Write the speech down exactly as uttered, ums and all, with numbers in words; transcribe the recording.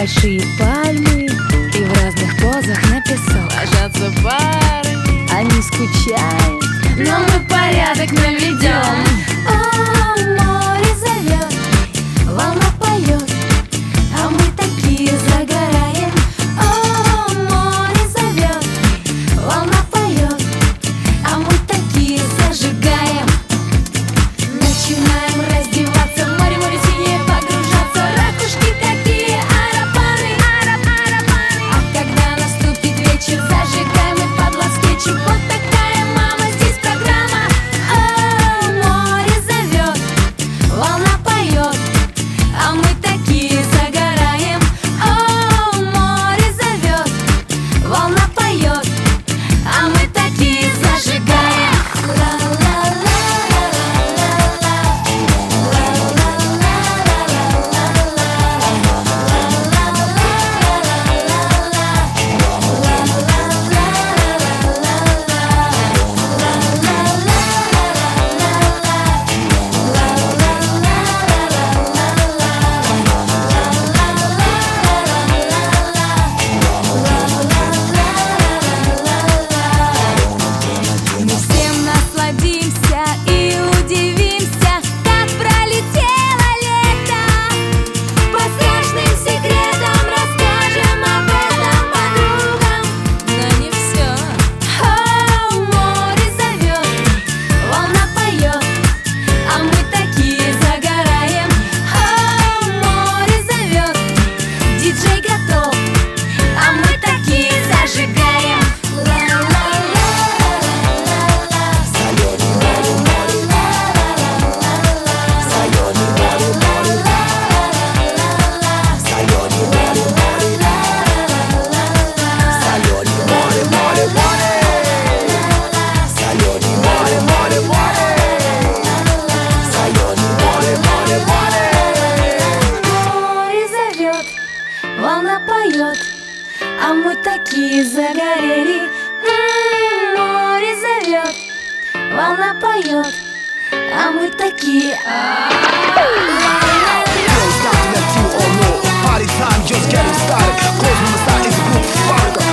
большие пальмы, и в разных позах на песок ложатся парами. Они скучают, но мы порядок наведем. О, море зовет, волна поет, а мы такие загораем. О, море зовет, волна поет, а мы такие зажигаем. Начинаем раздеваться, море, море синее погружаться. Ракушки такие, арапаны, арап, арапаны. А когда наступит вечер, зажигаем и под лад скетчем. Вот такая, мама, здесь программа. О, море зовет, волна поет, а мы такие загораем. О, море зовет, волна поет, а мы такие зажигаем. Мы всем насладимся и удивимся, как пролетело лето. По страшным секретам расскажем об этом подругам. Но не все. О, море зовет, волна поет, а мы такие загораем. О, море зовет, диджей готов, а мы такие зажигаем. Море зовет, волна поет, а мы такие загорели. М, Море зовет, волна поет, а мы такие. Party time just getting started. Close my style is a group of